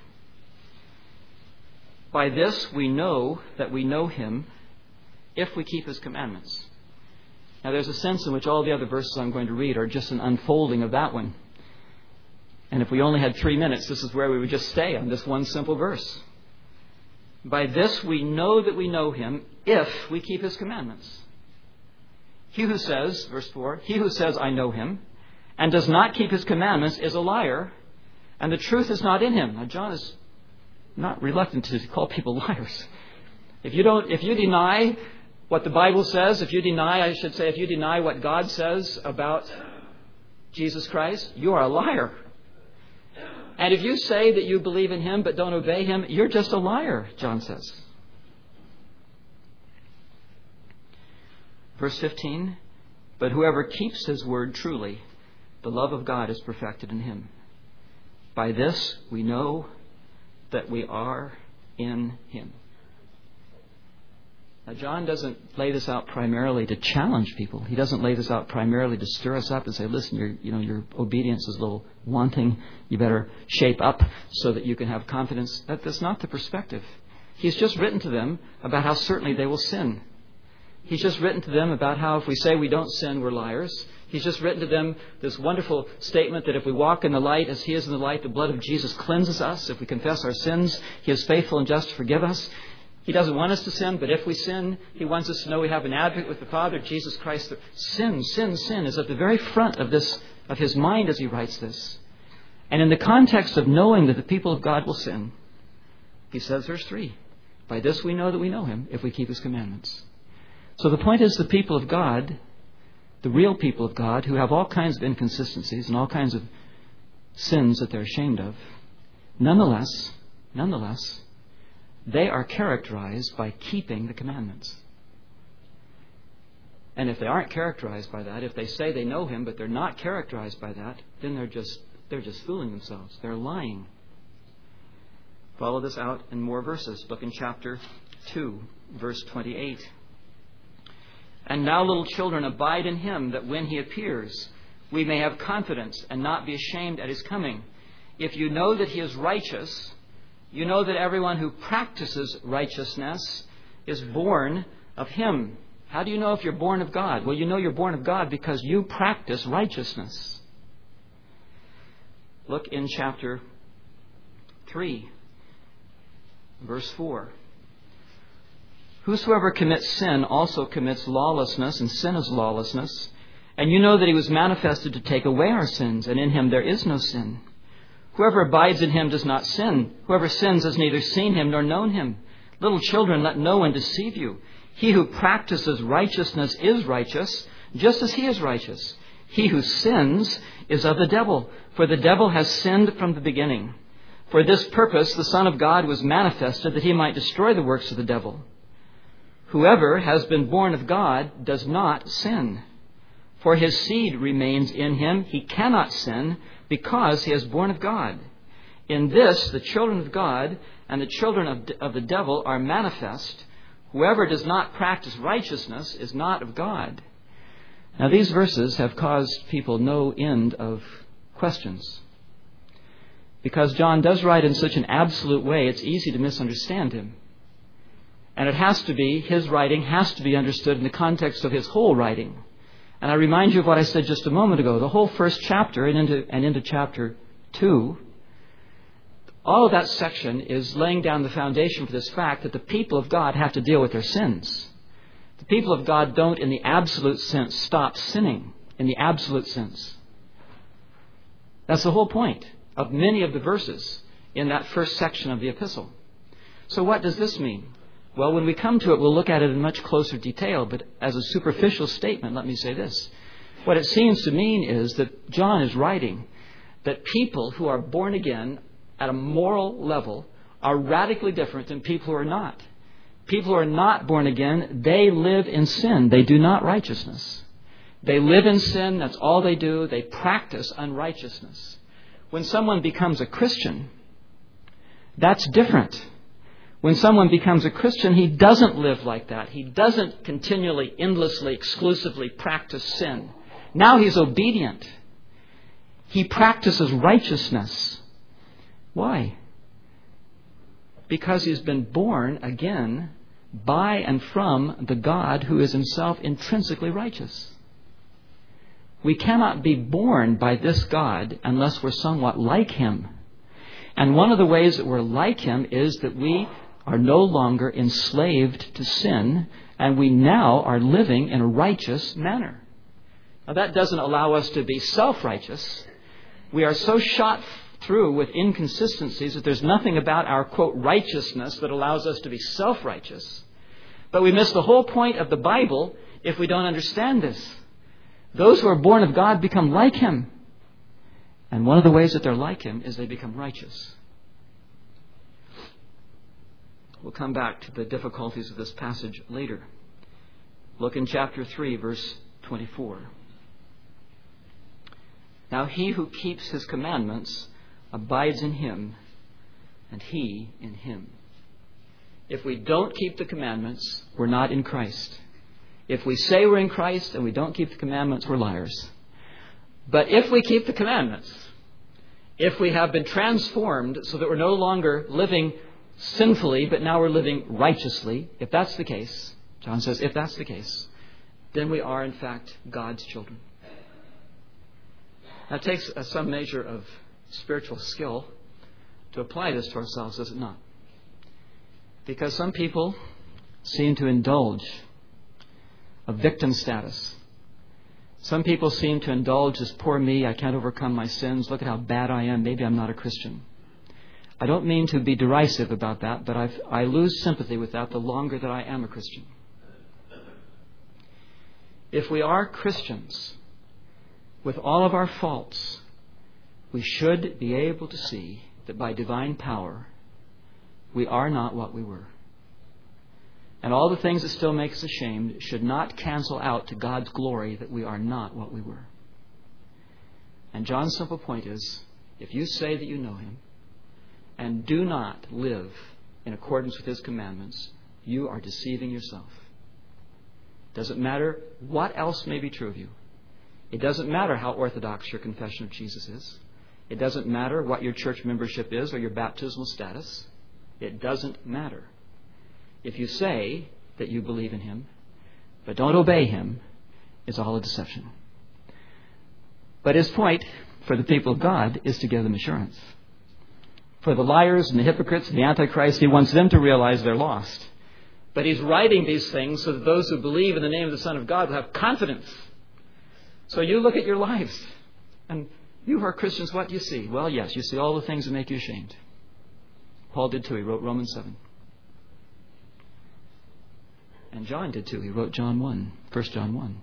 [SPEAKER 1] By this we know that we know him if we keep his commandments. Now there's a sense in which all the other verses I'm going to read are just an unfolding of that one. And if we only had three minutes, this is where we would just stay on this one simple verse. By this we know that we know him if we keep his commandments. He who says, verse four, he who says, I know him, and does not keep his commandments is a liar, and the truth is not in him. Now, John is not reluctant to call people liars. If you don't, if you deny what the Bible says, if you deny, I should say, if you deny what God says about Jesus Christ, you are a liar. And if you say that you believe in him but don't obey him, you're just a liar, John says. Verse fifteen, but whoever keeps his word truly, the love of God is perfected in him. By this we know that we are in him. Now, John doesn't lay this out primarily to challenge people. He doesn't lay this out primarily to stir us up and say, listen, your, you know, your obedience is a little wanting. You better shape up so that you can have confidence. That, that's not the perspective. He's just written to them about how certainly they will sin. He's just written to them about how if we say we don't sin, we're liars. He's just written to them this wonderful statement that if we walk in the light as he is in the light, the blood of Jesus cleanses us. If we confess our sins, he is faithful and just to forgive us. He doesn't want us to sin, but if we sin, he wants us to know we have an advocate with the Father, Jesus Christ. Sin, sin, sin is at the very front of this, of his mind as he writes this. And in the context of knowing that the people of God will sin, he says, verse three, by this we know that we know him if we keep his commandments. So the point is the people of God, the real people of God, who have all kinds of inconsistencies and all kinds of sins that they're ashamed of, nonetheless, nonetheless, they are characterized by keeping the commandments. And if they aren't characterized by that, if they say they know him but they're not characterized by that, then they're just they're just fooling themselves. They're lying. Follow this out in more verses. Look in chapter two, verse twenty-eight. And now, little children, abide in him, that when he appears, we may have confidence and not be ashamed at his coming. If you know that he is righteous, you know that everyone who practices righteousness is born of him. How do you know if you're born of God? Well, you know you're born of God because you practice righteousness. Look in chapter three, verse four. Whosoever commits sin also commits lawlessness, and sin is lawlessness. And you know that he was manifested to take away our sins, and in him there is no sin. Whoever abides in him does not sin. Whoever sins has neither seen him nor known him. Little children, let no one deceive you. He who practices righteousness is righteous, just as he is righteous. He who sins is of the devil, for the devil has sinned from the beginning. For this purpose the Son of God was manifested, that he might destroy the works of the devil. Whoever has been born of God does not sin, for his seed remains in him. He cannot sin because he is born of God. In this, the children of God and the children of, of the devil are manifest. Whoever does not practice righteousness is not of God. Now, these verses have caused people no end of questions. Because John does write in such an absolute way, it's easy to misunderstand him. And it has to be, his writing has to be understood in the context of his whole writing. And I remind you of what I said just a moment ago. The whole first chapter and into, and into chapter two, all of that section is laying down the foundation for this fact that the people of God have to deal with their sins. The people of God don't, in the absolute sense, stop sinning, in the absolute sense. That's the whole point of many of the verses in that first section of the epistle. So what does this mean? Well, when we come to it, we'll look at it in much closer detail, but as a superficial statement, let me say this. What it seems to mean is that John is writing that people who are born again at a moral level are radically different than people who are not. People who are not born again, they live in sin. They do not righteousness. They live in sin. That's all they do. They practice unrighteousness. When someone becomes a Christian, that's different. When someone becomes a Christian, he doesn't live like that. He doesn't continually, endlessly, exclusively practice sin. Now he's obedient. He practices righteousness. Why? Because he's been born again by and from the God who is himself intrinsically righteous. We cannot be born by this God unless we're somewhat like him. And one of the ways that we're like him is that we are no longer enslaved to sin, and we now are living in a righteous manner. Now, that doesn't allow us to be self-righteous. We are so shot through with inconsistencies that there's nothing about our, quote, righteousness that allows us to be self-righteous. But we miss the whole point of the Bible if we don't understand this. Those who are born of God become like him. And one of the ways that they're like him is they become righteous. We'll come back to the difficulties of this passage later. Look in chapter three, verse twenty-four. Now he who keeps his commandments abides in him, and he in him. If we don't keep the commandments, we're not in Christ. If we say we're in Christ and we don't keep the commandments, we're liars. But if we keep the commandments, if we have been transformed so that we're no longer living sinfully, but now we're living righteously, if that's the case, John says, if that's the case, then we are in fact God's children. That takes uh, some measure of spiritual skill to apply this to ourselves, does it not? Because some people seem to indulge a victim status. Some people seem to indulge as poor me, I can't overcome my sins, look at how bad I am, maybe I'm not a Christian. I don't mean to be derisive about that, but I've, I lose sympathy with that the longer that I am a Christian. If we are Christians, with all of our faults, we should be able to see that by divine power, we are not what we were. And all the things that still make us ashamed should not cancel out to God's glory that we are not what we were. And John's simple point is, if you say that you know him and do not live in accordance with his commandments, you are deceiving yourself. Doesn't matter what else may be true of you. It doesn't matter how orthodox your confession of Jesus is. It doesn't matter what your church membership is or your baptismal status. It doesn't matter. If you say that you believe in him, but don't obey him, it's all a deception. But his point for the people of God is to give them assurance. For the liars and the hypocrites and the Antichrist, he wants them to realize they're lost. But he's writing these things so that those who believe in the name of the Son of God will have confidence. So you look at your lives, and you who are Christians, what do you see? Well, yes, you see all the things that make you ashamed. Paul did too. He wrote Romans seven. And John did too. He wrote John one, First John one.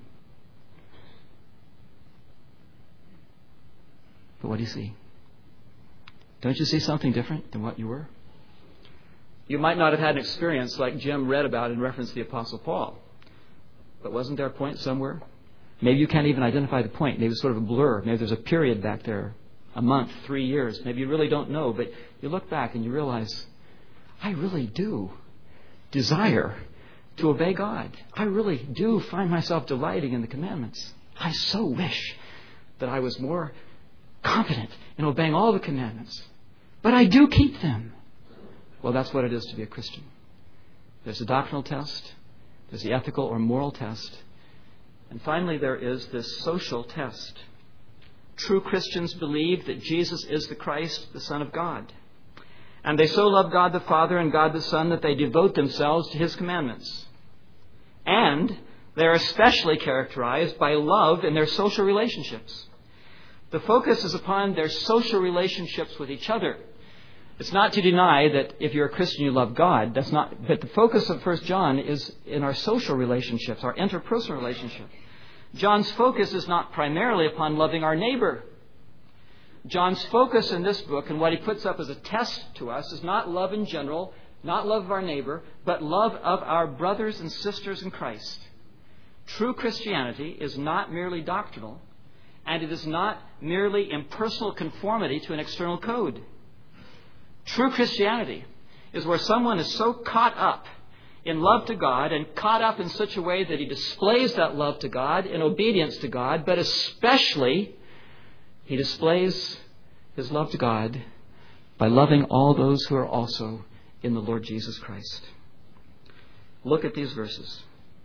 [SPEAKER 1] But what do you see? Don't you see something different than what you were? You might not have had an experience like Jim read about in reference to the Apostle Paul. But wasn't there a point somewhere? Maybe you can't even identify the point. Maybe it's sort of a blur. Maybe there's a period back there, a month, three years. Maybe you really don't know. But you look back and you realize, I really do desire to obey God. I really do find myself delighting in the commandments. I so wish that I was more confident in obeying all the commandments. But I do keep them. Well, that's what it is to be a Christian. There's a doctrinal test. There's the ethical or moral test. And finally, there is this social test. True Christians believe that Jesus is the Christ, the Son of God. And they so love God the Father and God the Son that they devote themselves to his commandments. And they're especially characterized by love in their social relationships. The focus is upon their social relationships with each other. It's not to deny that if you're a Christian, you love God. That's not. But the focus of First John is in our social relationships, our interpersonal relationships. John's focus is not primarily upon loving our neighbor. John's focus in this book and what he puts up as a test to us is not love in general, not love of our neighbor, but love of our brothers and sisters in Christ. True Christianity is not merely doctrinal, and it is not merely impersonal conformity to an external code. True Christianity is where someone is so caught up in love to God and caught up in such a way that he displays that love to God in obedience to God, but especially he displays his love to God by loving all those who are also in the Lord Jesus Christ. Look at these verses.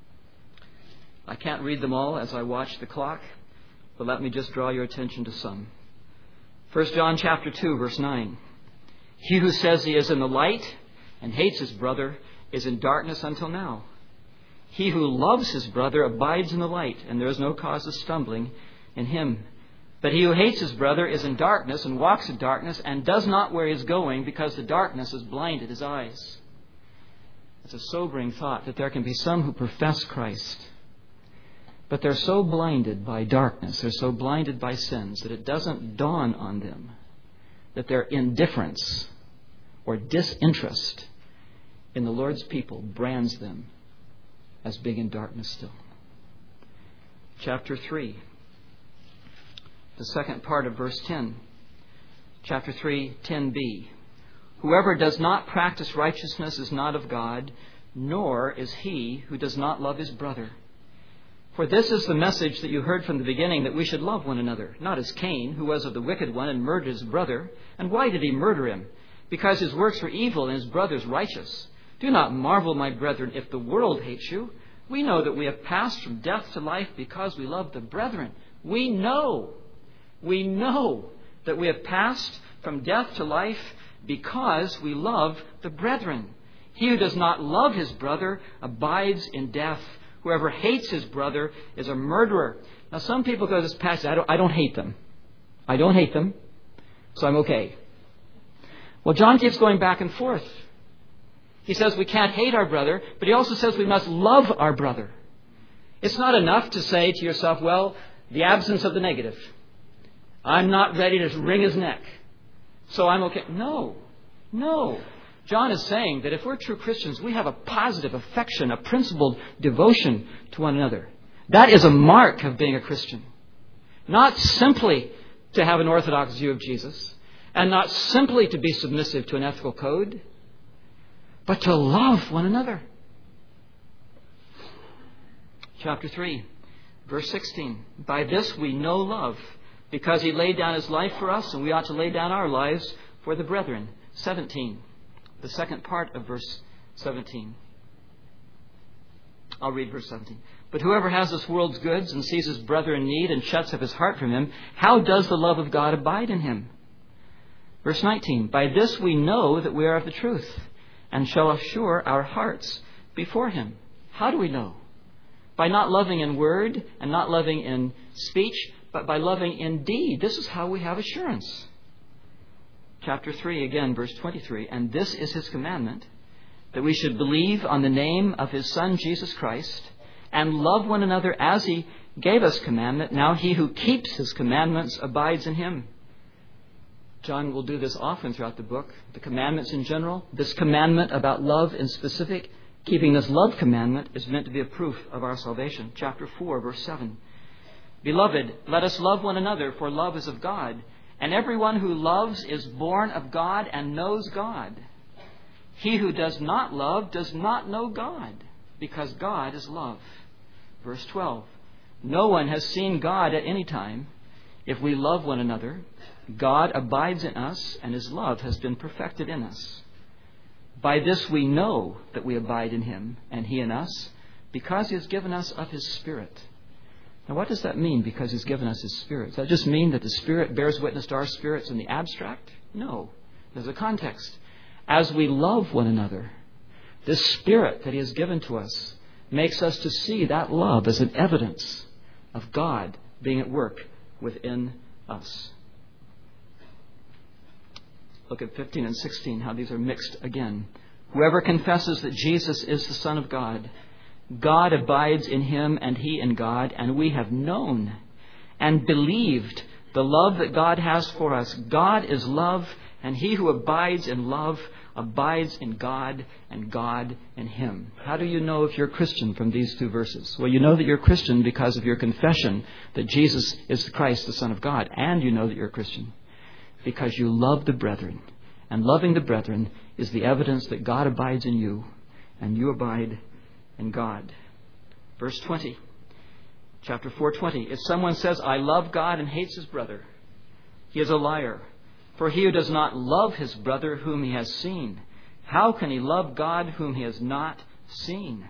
[SPEAKER 1] I can't read them all as I watch the clock, but let me just draw your attention to some. First John chapter two, verse nine. He who says he is in the light and hates his brother is in darkness until now. He who loves his brother abides in the light, and there is no cause of stumbling in him. But he who hates his brother is in darkness and walks in darkness and does not where he is going because the darkness has blinded his eyes. It's a sobering thought that there can be some who profess Christ, but they're so blinded by darkness, they're so blinded by sins that it doesn't dawn on them that their indifference or disinterest in the Lord's people brands them as being in darkness still. Chapter three, the second part of verse ten. Chapter three, ten b. Whoever does not practice righteousness is not of God, nor is he who does not love his brother. For this is the message that you heard from the beginning, that we should love one another, not as Cain, who was of the wicked one and murdered his brother. And why did he murder him? Because his works were evil and his brother's righteous. Do not marvel, my brethren, if the world hates you. We know that we have passed from death to life because we love the brethren. We know, we know that we have passed from death to life because we love the brethren. He who does not love his brother abides in death. Whoever hates his brother is a murderer. Now, some people go to this passage, I don't, I don't hate them. I don't hate them, so I'm okay. Well, John keeps going back and forth. He says we can't hate our brother, but he also says we must love our brother. It's not enough to say to yourself, well, the absence of the negative. I'm not ready to wring his neck, so I'm okay. No, no. John is saying that if we're true Christians, we have a positive affection, a principled devotion to one another. That is a mark of being a Christian. Not simply to have an orthodox view of Jesus, and not simply to be submissive to an ethical code, but to love one another. Chapter three, verse sixteen. By this we know love, because he laid down his life for us, and we ought to lay down our lives for the brethren. seventeen. The second part of verse seventeen. I'll read verse seventeen. But whoever has this world's goods and sees his brother in need and shuts up his heart from him, how does the love of God abide in him? Verse nineteen. By this we know that we are of the truth, and shall assure our hearts before him. How do we know? By not loving in word and not loving in speech, but by loving in deed. This is how we have assurance. Chapter three, again, verse twenty-three. And this is his commandment, that we should believe on the name of his Son, Jesus Christ, and love one another as he gave us commandment. Now he who keeps his commandments abides in him. John will do this often throughout the book. The commandments in general, this commandment about love in specific, keeping this love commandment is meant to be a proof of our salvation. Chapter four, verse seven. Beloved, let us love one another, for love is of God. And everyone who loves is born of God and knows God. He who does not love does not know God, because God is love. Verse twelve. No one has seen God at any time. If we love one another, God abides in us, and his love has been perfected in us. By this we know that we abide in him, and he in us, because he has given us of his Spirit. Now, what does that mean, because he's given us his Spirit? Does that just mean that the Spirit bears witness to our spirits in the abstract? No. There's a context. As we love one another, this Spirit that he has given to us makes us to see that love as an evidence of God being at work within us. Look at fifteen and sixteen, how these are mixed again. Whoever confesses that Jesus is the Son of God, God abides in him and he in God, and we have known and believed the love that God has for us. God is love, and he who abides in love abides in God, and God in him. How do you know if you're a Christian from these two verses? Well, you know that you're a Christian because of your confession that Jesus is the Christ, the Son of God. And you know that you're a Christian because you love the brethren. And loving the brethren is the evidence that God abides in you, and you abide in God. Verse twenty. Chapter four twenty. If someone says, I love God, and hates his brother, he is a liar. For he who does not love his brother whom he has seen, how can he love God whom he has not seen?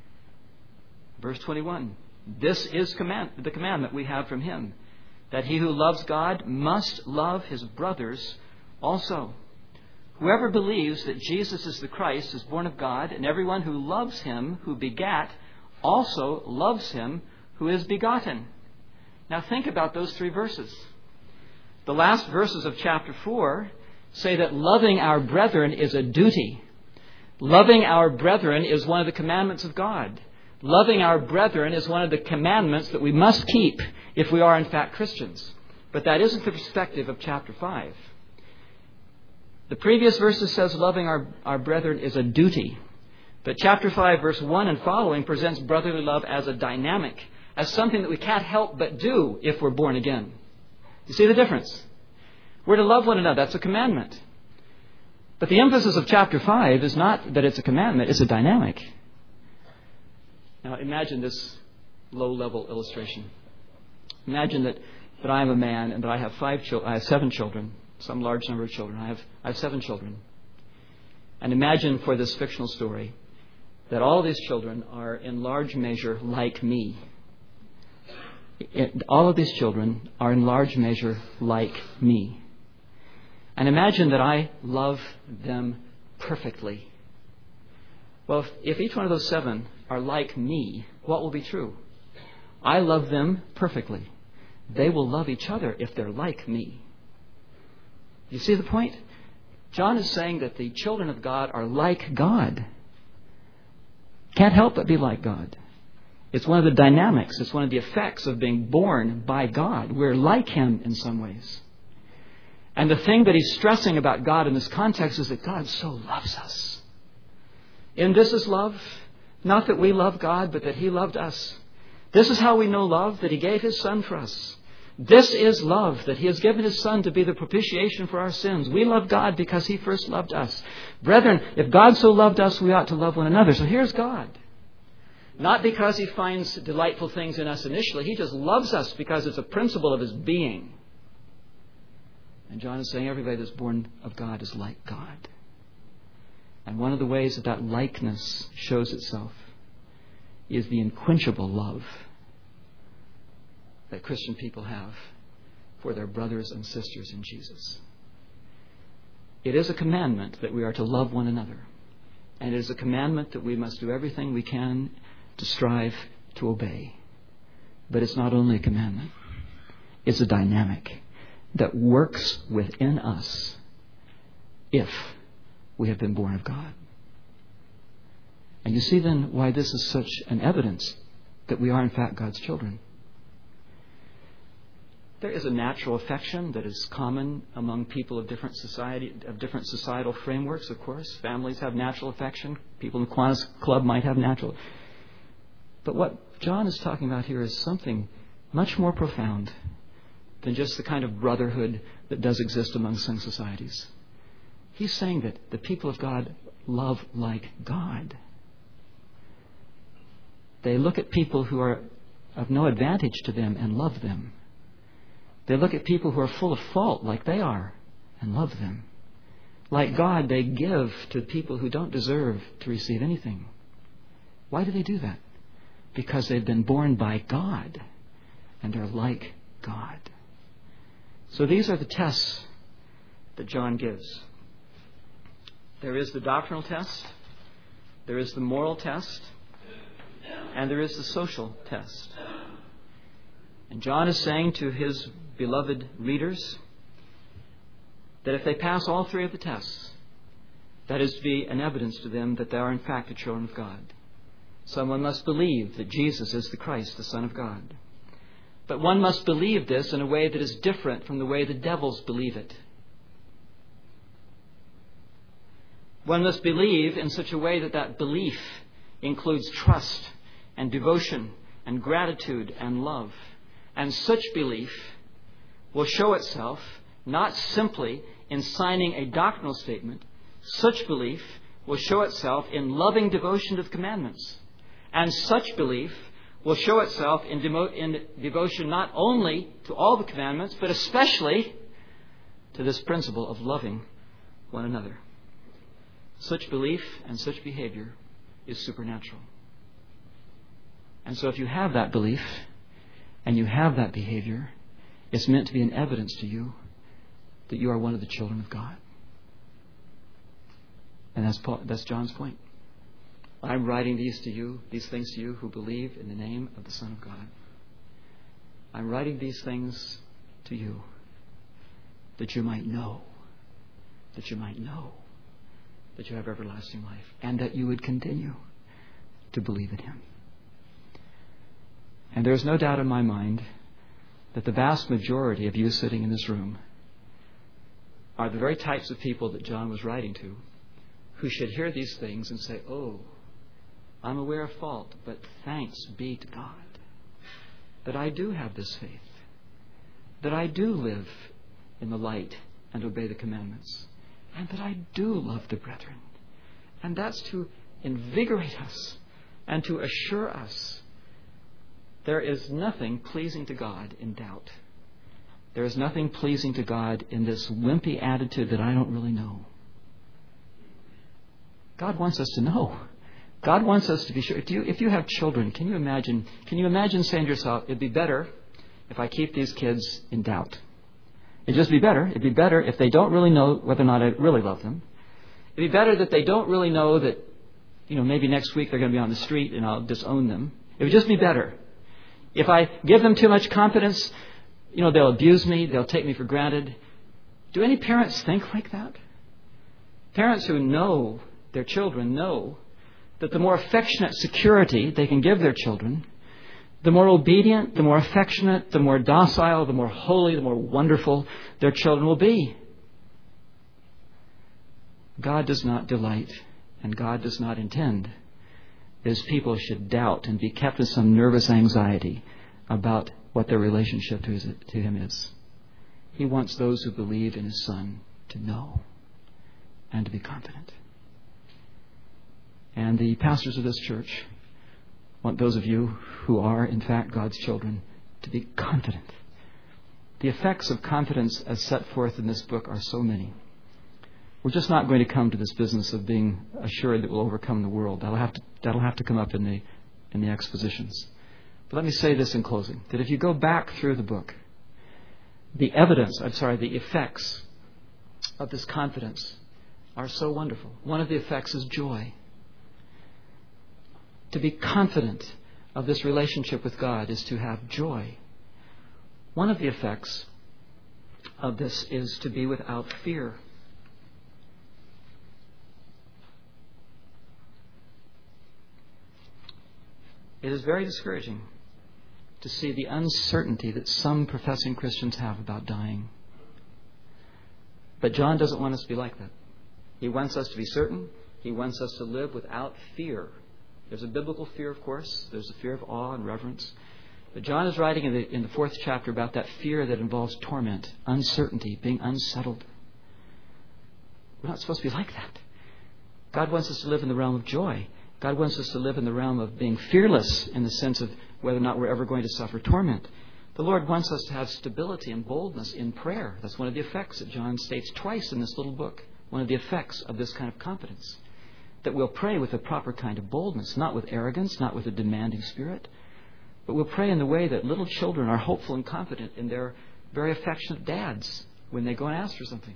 [SPEAKER 1] Verse twenty-one. This is command, the commandment we have from him, that he who loves God must love his brothers also. Whoever believes that Jesus is the Christ is born of God, and everyone who loves him who begat also loves him who is begotten. Now think about those three verses. The last verses of chapter four say that loving our brethren is a duty. Loving our brethren is one of the commandments of God. Loving our brethren is one of the commandments that we must keep if we are in fact Christians. But that isn't the perspective of chapter five. The previous verses says loving our, our brethren is a duty. But chapter five, verse one and following presents brotherly love as a dynamic, as something that we can't help but do if we're born again. You see the difference? We're to love one another. That's a commandment. But the emphasis of chapter five is not that it's a commandment, it's a dynamic. Now imagine this low-level illustration. Imagine that, that I am a man and that I have five children, I have seven children, some large number of children. I have, I have seven children. And imagine for this fictional story that all of these children are in large measure like me. It, all of these children are in large measure like me. And imagine that I love them perfectly. Well, if, if each one of those seven are like me, what will be true? I love them perfectly. They will love each other if they're like me. You see the point? John is saying that the children of God are like God. Can't help but be like God. It's one of the dynamics. It's one of the effects of being born by God. We're like him in some ways. And the thing that he's stressing about God in this context is that God so loves us. And this is love. Not that we love God, but that he loved us. This is how we know love, that he gave his Son for us. This is love, that he has given his Son to be the propitiation for our sins. We love God because he first loved us. Brethren, if God so loved us, we ought to love one another. So here's God. Not because he finds delightful things in us initially. He just loves us because it's a principle of his being. And John is saying everybody that's born of God is like God. And one of the ways that that likeness shows itself is the unquenchable love that Christian people have for their brothers and sisters in Jesus. It is a commandment that we are to love one another. And it is a commandment that we must do everything we can to strive to obey. But it's not only a commandment. It's a dynamic that works within us if we have been born of God. And you see then why this is such an evidence that we are in fact God's children. There is a natural affection that is common among people of different society, of different societal frameworks, of course. Families have natural affection. People in the Kiwanis Club might have natural. But what John is talking about here is something much more profound than just the kind of brotherhood that does exist among some societies. He's saying that the people of God love like God. They look at people who are of no advantage to them and love them. They look at people who are full of fault like they are and love them. Like God, they give to people who don't deserve to receive anything. Why do they do that? Because they've been born by God and are like God. So these are the tests that John gives. There is the doctrinal test. There is the moral test. and there is the social test. And John is saying to his beloved readers that if they pass all three of the tests, that is to be an evidence to them that they are in fact the children of God. Someone must believe that Jesus is the Christ, the Son of God. But one must believe this in a way that is different from the way the devils believe it. One must believe in such a way that that belief includes trust and devotion and gratitude and love. And such belief will show itself not simply in signing a doctrinal statement. Such belief will show itself in loving devotion to the commandments. And such belief will show itself in, demo- in devotion not only to all the commandments, but especially to this principle of loving one another. Such belief and such behavior is supernatural. And so if you have that belief and you have that behavior, it's meant to be an evidence to you that you are one of the children of God. And that's Paul, that's John's point. I'm writing these to you, these things to you who believe in the name of the Son of God. I'm writing these things to you that you might know, that you might know that you have everlasting life, and that you would continue to believe in Him. And there's no doubt in my mind that the vast majority of you sitting in this room are the very types of people that John was writing to, who should hear these things and say, oh, I'm aware of fault, but thanks be to God that I do have this faith, that I do live in the light and obey the commandments, and that I do love the brethren. And that's to invigorate us and to assure us there is nothing pleasing to God in doubt. There is nothing pleasing to God in this wimpy attitude that I don't really know. God wants us to know. God wants us to be sure. If you, if you have children, can you imagine, can you imagine saying to yourself, it'd be better if I keep these kids in doubt? It'd just be better. It'd be better if they don't really know whether or not I really love them. It'd be better that they don't really know that, you know, maybe next week they're going to be on the street and I'll disown them. It would just be better. If I give them too much confidence, you know, they'll abuse me, they'll take me for granted. Do any parents think like that? Parents who know their children know that the more affectionate security they can give their children, the more obedient, the more affectionate, the more docile, the more holy, the more wonderful their children will be. God does not delight, and God does not intend that His people should doubt and be kept in some nervous anxiety about what their relationship to, his, to Him is. He wants those who believe in His Son to know and to be confident. And the pastors of this church want those of you who are, in fact, God's children to be confident. The effects of confidence as set forth in this book are so many. We're just not going to come to this business of being assured that we'll overcome the world. That'll have to, that'll have to come up in the, in the expositions. But let me say this in closing, that if you go back through the book, the evidence, I'm sorry, the effects of this confidence are so wonderful. One of the effects is joy. To be confident of this relationship with God is to have joy. One of the effects of this is to be without fear. It is very discouraging to see the uncertainty that some professing Christians have about dying. But John doesn't want us to be like that. He wants us to be certain. He wants us to live without fear. There's a biblical fear, of course. There's a fear of awe and reverence. But John is writing in the, in the fourth chapter about that fear that involves torment, uncertainty, being unsettled. We're not supposed to be like that. God wants us to live in the realm of joy. God wants us to live in the realm of being fearless in the sense of whether or not we're ever going to suffer torment. The Lord wants us to have stability and boldness in prayer. That's one of the effects that John states twice in this little book. One of the effects of this kind of confidence. That we'll pray with a proper kind of boldness, not with arrogance, not with a demanding spirit, but we'll pray in the way that little children are hopeful and confident in their very affectionate dads when they go and ask for something.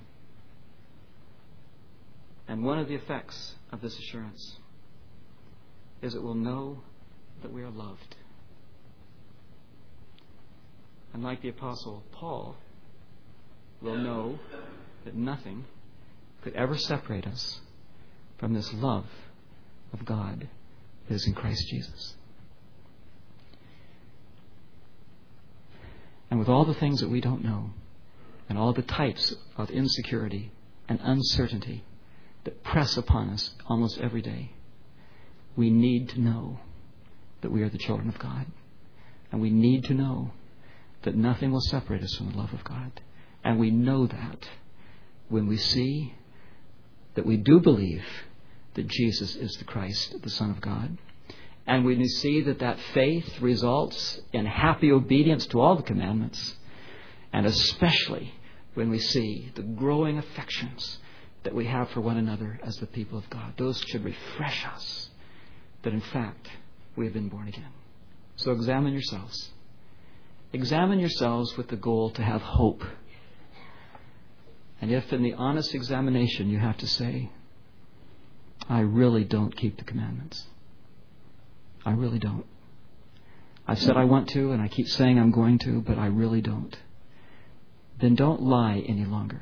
[SPEAKER 1] And one of the effects of this assurance is that we'll know that we are loved. And like the Apostle Paul, we'll know that nothing could ever separate us from this love of God that is in Christ Jesus. And with all the things that we don't know, and all the types of insecurity and uncertainty that press upon us almost every day, we need to know that we are the children of God. And we need to know that nothing will separate us from the love of God. And we know that when we see that we do believe that Jesus is the Christ, the Son of God. And when we see that that faith results in happy obedience to all the commandments, and especially when we see the growing affections that we have for one another as the people of God, those should refresh us that in fact we have been born again. So examine yourselves. Examine yourselves with the goal to have hope. And if in the honest examination you have to say, I really don't keep the commandments. I really don't. I've said I want to, and I keep saying I'm going to, but I really don't. Then don't lie any longer.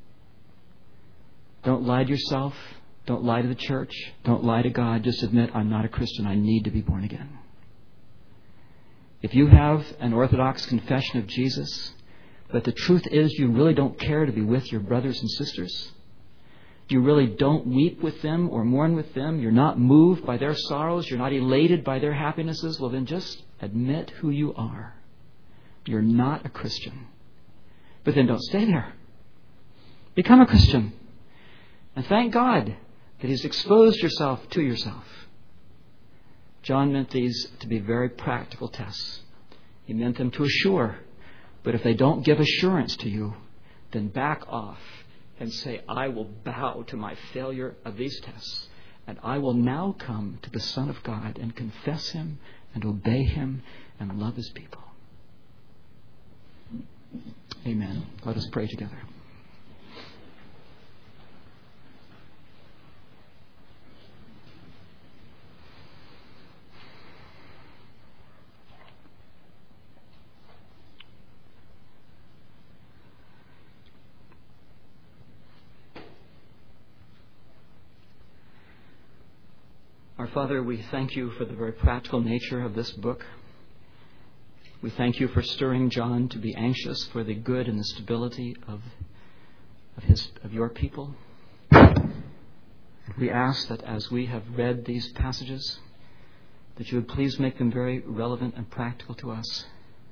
[SPEAKER 1] Don't lie to yourself. Don't lie to the church. Don't lie to God. Just admit, I'm not a Christian. I need to be born again. If you have an orthodox confession of Jesus, but the truth is you really don't care to be with your brothers and sisters, you really don't weep with them or mourn with them, you're not moved by their sorrows, you're not elated by their happinesses, well then just admit who you are. You're not a Christian. But then don't stay there. Become a Christian. And thank God that He's exposed yourself to yourself. John meant these to be very practical tests. He meant them to assure. But if they don't give assurance to you, then back off and say, I will bow to my failure of these tests. And I will now come to the Son of God and confess Him and obey Him and love His people. Amen. Let us pray together. Our Father, we thank You for the very practical nature of this book. We thank You for stirring John to be anxious for the good and the stability of, of, his, of Your people. We ask that as we have read these passages, that You would please make them very relevant and practical to us.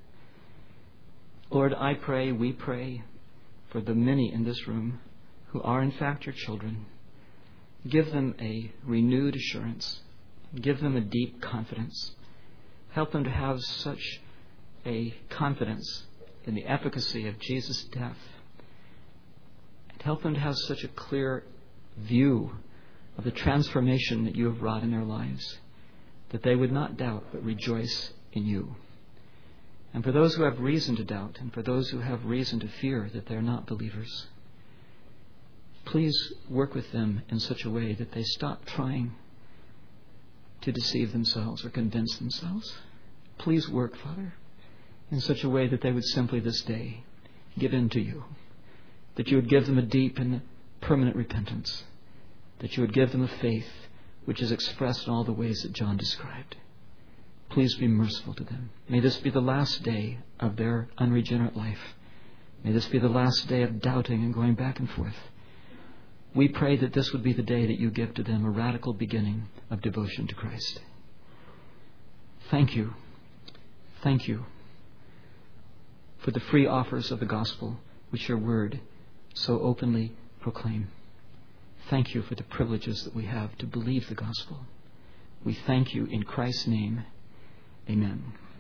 [SPEAKER 1] Lord, I pray, we pray for the many in this room who are in fact Your children. Give them a renewed assurance. Give them a deep confidence. Help them to have such a confidence in the efficacy of Jesus' death. And help them to have such a clear view of the transformation that You have wrought in their lives, that they would not doubt but rejoice in You. And for those who have reason to doubt, and for those who have reason to fear that they're not believers, please work with them in such a way that they stop trying to deceive themselves or convince themselves. Please work, Father, in such a way that they would simply this day give in to You, that You would give them a deep and permanent repentance, that You would give them a faith which is expressed in all the ways that John described. Please be merciful to them. May this be the last day of their unregenerate life. May this be the last day of doubting and going back and forth. We pray that this would be the day that You give to them a radical beginning of devotion to Christ. Thank You. Thank You for the free offers of the gospel which Your word so openly proclaim. Thank You for the privileges that we have to believe the gospel. We thank You in Christ's name. Amen.